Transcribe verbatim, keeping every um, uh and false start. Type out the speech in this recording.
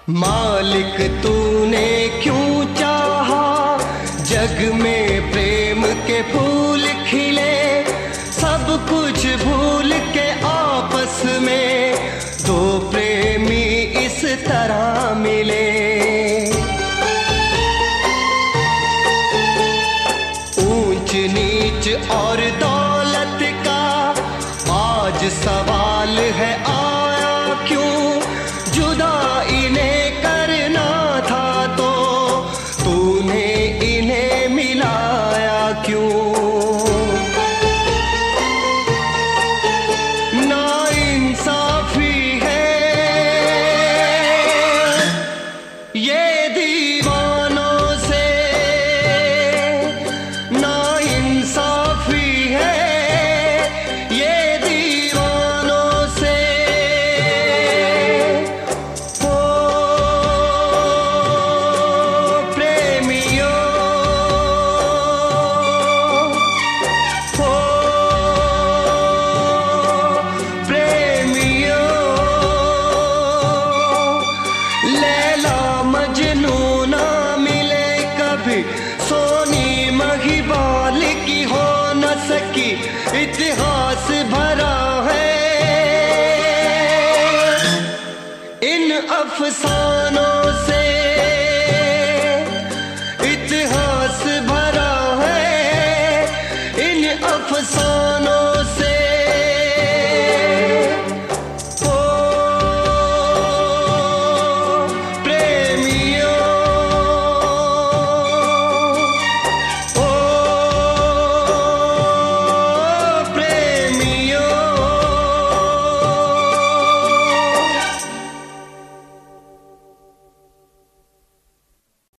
मालिक तूने क्यों चाहा जग में प्रेम के फूल खिले, सब कुछ भूल के आपस में दो प्रेमी इस तरह मिले। ऊंच नीच और दौलत का आज सवाल है आया क्यों, जुदा इन्हें करना था तो तूने इन्हें मिलाया क्यों। नाइंसाफी है ये दीवानों से, नाइंसाफी है ये दीवानों से। ओ प्रेमियों, ओ प्रेमियों, लैला मजनू ना मिले कभी, सोनी महिबाल की हो न सकी, इतिहास भरा है इन अफसानों